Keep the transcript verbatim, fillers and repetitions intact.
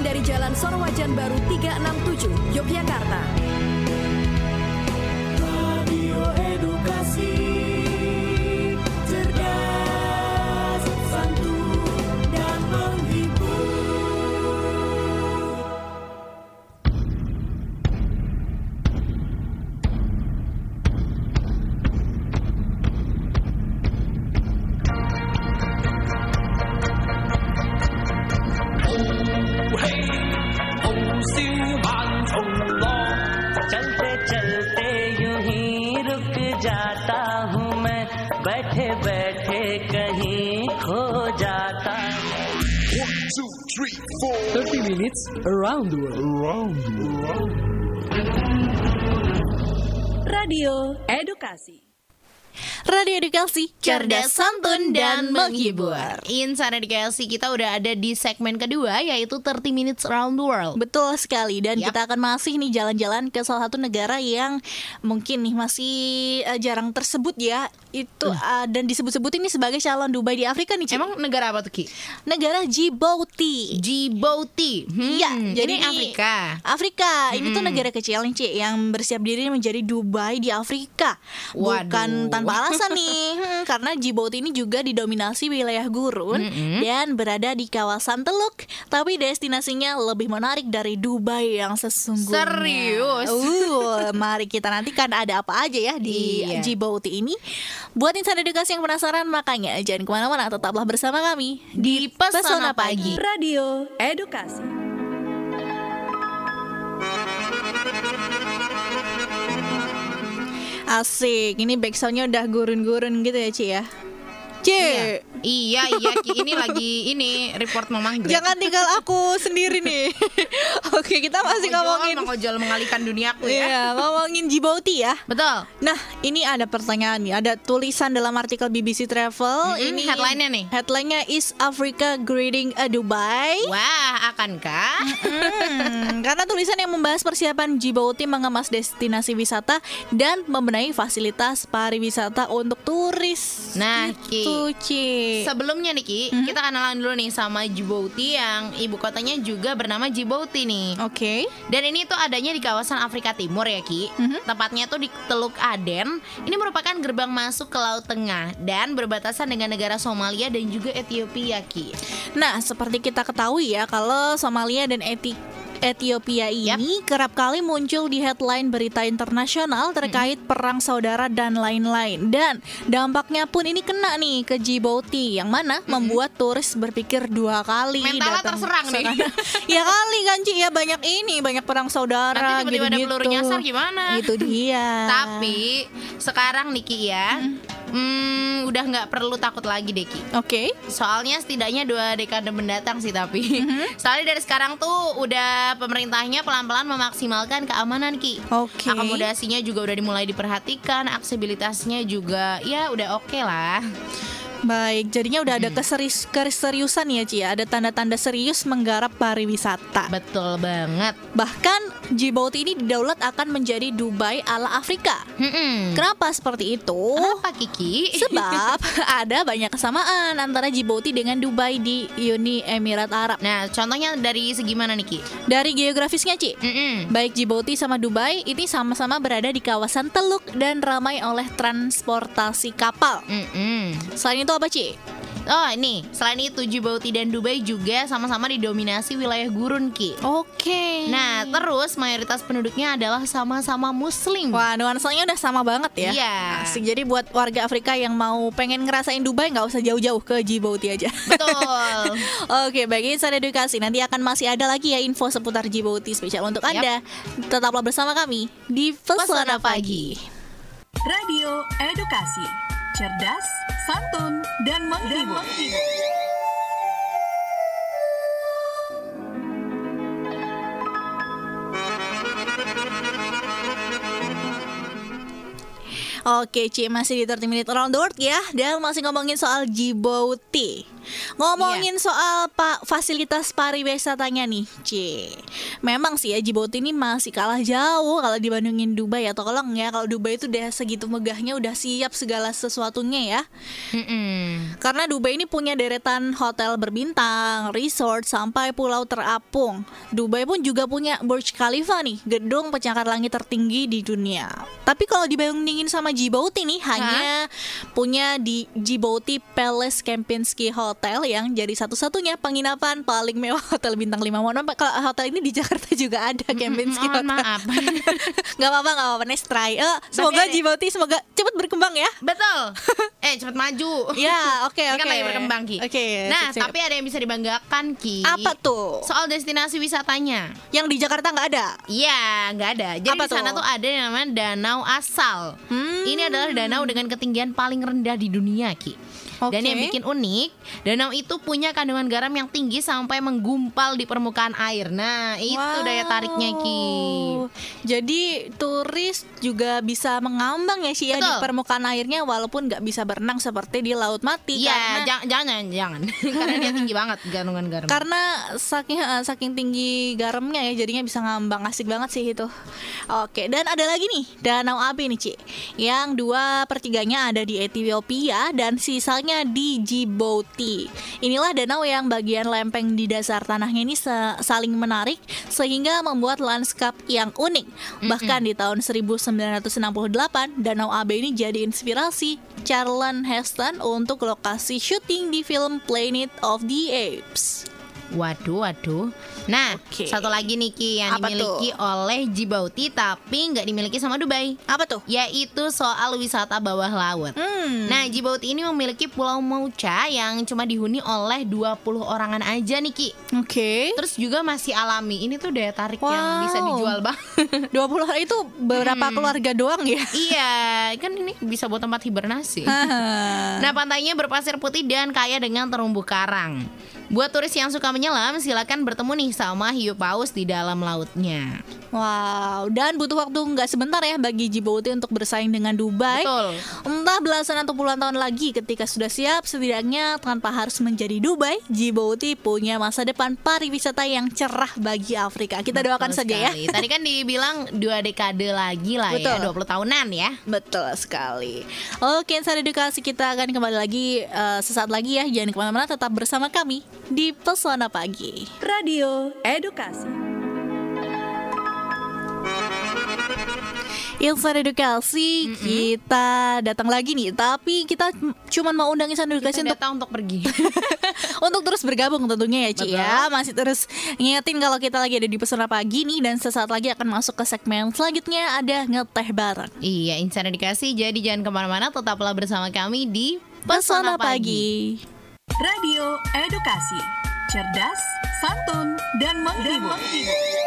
dari Jalan Sorowajan Baru tiga enam tujuh, Yogyakarta. Radio Edukasi, cerdas, santun, dan menghibur. बैठे बैठे कहीं खो जाता. One, two, three, four. thirty minutes around the world. Around the world. Radio Edukasi. Radio Edukasi, cerdas, santun, dan menghibur. Insan Edukasi, kita udah ada di segmen kedua, yaitu thirty minutes around the world. Betul sekali. Dan Yap. kita akan masih nih jalan-jalan ke salah satu negara yang mungkin nih masih uh, jarang tersebut ya. Itu uh, dan disebut-sebut ini sebagai calon Dubai di Afrika nih, Ci. Emang negara apa tuh, Ki? Negara Djibouti. Djibouti. Hmm, Iya, jadi ini Afrika. Afrika. Ini tuh Mm-mm. negara kecil nih, Ci, yang bersiap diri menjadi Dubai di Afrika. Bukan Waduh. tanpa alasan nih. Hmm, karena Djibouti ini juga didominasi wilayah gurun Mm-mm. dan berada di kawasan teluk, tapi destinasinya lebih menarik dari Dubai yang sesungguhnya. Serius? Uh, mari kita nantikan ada apa aja ya di Iya. Djibouti ini. Buat insan edukasi yang penasaran, makanya jangan kemana-mana, tetaplah bersama kami Di Pesona Pagi. Radio Edukasi. Asik, ini backsoundnya udah gurun-gurun gitu ya, Ci ya. Ci, Iya, iya, iya, Ki. Ini lagi ini report memanggil. jangan tinggal aku sendiri nih. Oke, kita masih ngomongin Mang Ojol mengalihkan duniaku ya. Iya, ngomongin Djibouti ya. Betul. Nah, ini ada pertanyaan nih. Ada tulisan dalam artikel B B C Travel. Mm-mm, Ini headline-nya nih. Headline-nya is Africa greeting a Dubai. Wah, akankah? Hmm, karena tulisan yang membahas persiapan Djibouti mengemas destinasi wisata dan membenahi fasilitas pariwisata untuk turis. Nah, Gitu, Ci. Sebelumnya nih Ki, Mhm. kita kenalan dulu nih sama Djibouti yang ibu kotanya juga bernama Djibouti nih. Oke. Dan ini tuh adanya di kawasan Afrika Timur ya Ki. Mhm. Tepatnya tuh di Teluk Aden. Ini merupakan gerbang masuk ke Laut Tengah dan berbatasan dengan negara Somalia dan juga Ethiopia Ki. Nah, seperti kita ketahui ya, kalau Somalia dan Eti Ethiopia ini kerap kali muncul di headline berita internasional terkait perang saudara dan lain-lain. Dan dampaknya pun ini kena nih ke Djibouti, yang mana membuat turis berpikir dua kali Mentalnya datang terserang ke nih. sana. Ya kali kan, Ci, ya banyak ini, banyak perang saudara Nanti tiba-tiba ada gitu-gitu. peluru nyasar gimana? Itu dia. Tapi sekarang nih Ki ya, hmm, udah nggak perlu takut lagi deh Ki. Oke. Soalnya setidaknya dua dekade mendatang sih tapi soalnya dari sekarang tuh udah pemerintahnya pelan-pelan memaksimalkan keamanan Ki. Oke. Akomodasinya juga udah dimulai diperhatikan, aksesibilitasnya juga ya udah oke lah. Baik, jadinya udah ada keserius, keseriusan ya, Ci. Ada tanda-tanda serius menggarap pariwisata. Betul banget. Bahkan Djibouti ini didaulat akan menjadi Dubai ala Afrika. Mm-mm. Kenapa seperti itu? Kenapa Kiki? Sebab ada banyak kesamaan antara Djibouti dengan Dubai di Uni Emirat Arab. Nah, contohnya dari segi mana nih Ki? Dari geografisnya, Ci, Mm-mm. baik Djibouti sama Dubai ini sama-sama berada di kawasan teluk dan ramai oleh transportasi kapal. Mm-mm. Selain itu apa, Ci? Oh ini, selain itu Djibouti dan Dubai juga sama-sama didominasi wilayah gurun Ki. Oke. Nah, terus mayoritas penduduknya adalah sama-sama muslim. Wah, nuansanya udah sama banget ya. Iya. Asik. Jadi buat warga Afrika yang mau pengen ngerasain Dubai, nggak usah jauh-jauh ke Djibouti aja. Betul. Oke, bagi insan edukasi, nanti akan masih ada lagi ya info seputar Djibouti spesial untuk Yap. Anda. Tetaplah bersama kami di Pesona Pagi. Radio Edukasi, cerdas, santun, dan menghibur. Oke, Ci, masih di tiga puluh Minute Around the World ya. Dan masih ngomongin soal Djibouti. Ngomongin Iya. soal pak fasilitas pariwisatanya nih, Ci. Memang sih ya Djibouti ini masih kalah jauh kalau dibandingin Dubai atau kalau ya kalau Dubai itu udah segitu megahnya, udah siap segala sesuatunya ya. Mm-mm. Karena Dubai ini punya deretan hotel berbintang, resort, sampai pulau terapung. Dubai pun juga punya Burj Khalifa nih, gedung pencakar langit tertinggi di dunia. Tapi kalau dibandingin sama Djibouti nih, hanya punya di Djibouti Palace Kempinski Hotel yang jadi satu-satunya penginapan paling mewah hotel bintang lima. Mohon maaf, kalau hotel ini di Jakarta juga ada Kempinski Mohon Hotel. maaf. Gak apa-apa, gak apa-apa, nice try. Eh, semoga Tapi- Djibouti semoga cepat berkembang ya. Betul. Eh, cepet maju. Ya, oke Ini oke. kan lagi berkembang, Ki. Oke. Nah, sip, sip. tapi ada yang bisa dibanggakan, Ki. Apa tuh? Soal destinasi wisatanya. Yang di Jakarta nggak ada. Iya, nggak ada. Jadi Apa di sana tuh? tuh ada yang namanya Danau Asal. Hmm. Ini adalah danau dengan ketinggian paling rendah di dunia, Ki. Dan Oke. yang bikin unik, danau itu punya kandungan garam yang tinggi sampai menggumpal di permukaan air. Nah, itu Wow. daya tariknya, Ki. Jadi turis juga bisa mengambang ya sih ya di Betul. permukaan airnya walaupun nggak bisa berenang seperti di laut mati. Iya, karena jangan jangan jangan. Karena dia tinggi banget kandungan garam. karena saking eh, saking tinggi garamnya ya jadinya bisa ngambang. Asik banget sih itu. Oke, dan ada lagi nih Danau Abe nih, Ci. Yang dua pertiganya ada di Ethiopia dan sisanya di Djibouti. Inilah danau yang bagian lempeng di dasar tanahnya ini se- saling menarik sehingga membuat lanskap yang unik. Bahkan di tahun seribu sembilan ratus enam puluh delapan, Danau Abe ini jadi inspirasi Charlton Heston untuk lokasi syuting di film Planet of the Apes. Waduh, waduh. Nah, Oke. satu lagi nih, Ki, yang Apa dimiliki oleh Djibouti tapi nggak dimiliki sama Dubai, Apa tuh? yaitu soal wisata bawah laut. Hmm. Nah, Djibouti ini memiliki Pulau Maucha yang cuma dihuni oleh dua puluh orangan aja nih, Ki. Oke. Terus juga masih alami. Ini tuh daya tarik yang Wow. bisa dijual banget. dua puluh hari itu beberapa keluarga doang ya. Iya, kan ini bisa buat tempat hibernasi. Nah, pantainya berpasir putih dan kaya dengan terumbu karang. Buat turis yang suka menyelam, silakan bertemu nih sama hiu paus di dalam lautnya. Wow, dan butuh waktu nggak sebentar ya bagi Djibouti untuk bersaing dengan Dubai. Betul. Entah belasan atau puluhan tahun lagi ketika sudah siap, setidaknya tanpa harus menjadi Dubai, Djibouti punya masa depan pariwisata yang cerah bagi Afrika. Kita doakan Betul saja ya. sekali. Tadi kan dibilang dua dekade lagi lah ya, Betul. dua puluh tahunan ya. Betul sekali. Oke, Insan Edukasi kita akan kembali lagi eh, sesaat lagi ya. Jangan kemana-mana, tetap bersama kami di Pesona Pagi. Radio Edukasi. Insan Edukasi, kita datang lagi nih. Tapi kita m- cuman mau undang Insan Edukasi Kita untuk datang untuk pergi. untuk terus bergabung tentunya ya, Ci Betul. ya. Masih terus ngingetin kalau kita lagi ada di Pesona Pagi nih, dan sesaat lagi akan masuk ke segmen selanjutnya, ada ngeteh bareng. Iya, Insan Edukasi. Jadi jangan kemana-mana, tetaplah bersama kami di Pesona Pagi. Radio Edukasi. Cerdas, santun, dan menghibur.